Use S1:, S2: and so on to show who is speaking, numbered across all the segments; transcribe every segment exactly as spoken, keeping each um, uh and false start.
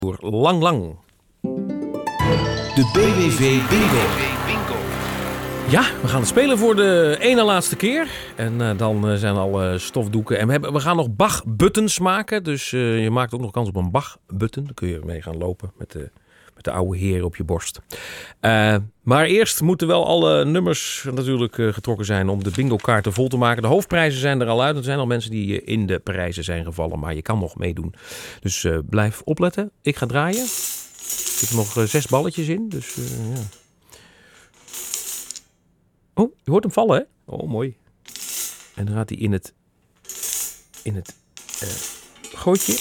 S1: Voor lang lang.
S2: De B W V Bingo.
S1: Ja, we gaan het spelen voor de ene laatste keer. En uh, dan uh, zijn alle stofdoeken. En we, hebben, we gaan nog Bach-buttons maken. Dus uh, je maakt ook nog kans op een Bach-button. Dan kun je mee gaan lopen met de, met de oude heer op je borst. Uh, maar eerst moeten wel alle nummers natuurlijk uh, getrokken zijn om de bingo-kaarten vol te maken. De hoofdprijzen zijn er al uit. Er zijn al mensen die uh, in de prijzen zijn gevallen. Maar je kan nog meedoen. Dus uh, blijf opletten. Ik ga draaien. Er zitten nog uh, zes balletjes in. Dus uh, ja. Oh, je hoort hem vallen, hè? Oh, mooi. En dan gaat hij in het, in het uh, gootje.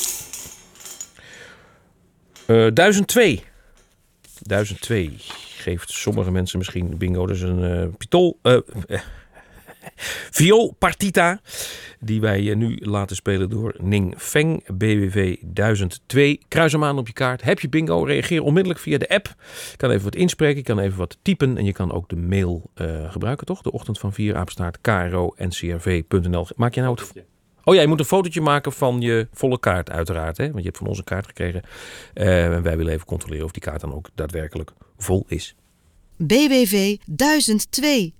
S1: Uh, duizend twee. duizend twee geeft sommige mensen misschien bingo. Dat is een uh, pitol, uh, uh, vioolpartita die wij uh, nu laten spelen door Ning Feng. B W V duizend twee. Kruis hem aan op je kaart. Heb je bingo? Reageer onmiddellijk via de app. Je kan even wat inspreken. Je kan even wat typen. En je kan ook de mail uh, gebruiken, toch? De ochtend van vier, apenstaart, k r o n c r v punt n l. Maak je nou het... Oh ja, je moet een fotootje maken van je volle kaart uiteraard. Hè? Want je hebt van ons een kaart gekregen. Uh, en wij willen even controleren of die kaart dan ook daadwerkelijk vol is.
S3: B W V duizend twee.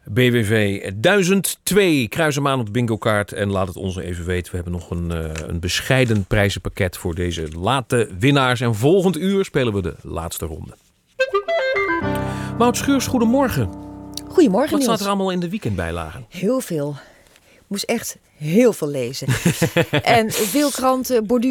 S1: B W V duizend twee. Kruis hem aan op de bingo kaart en laat het ons even weten. We hebben nog een, uh, een bescheiden prijzenpakket voor deze late winnaars. En volgend uur spelen we de laatste ronde. Maud Schuurs, goedemorgen.
S4: Goedemorgen,
S1: Wat
S4: Niels.
S1: staat er allemaal in de weekendbijlagen?
S4: Heel veel. Ik moest echt heel veel lezen. En veel kranten borduren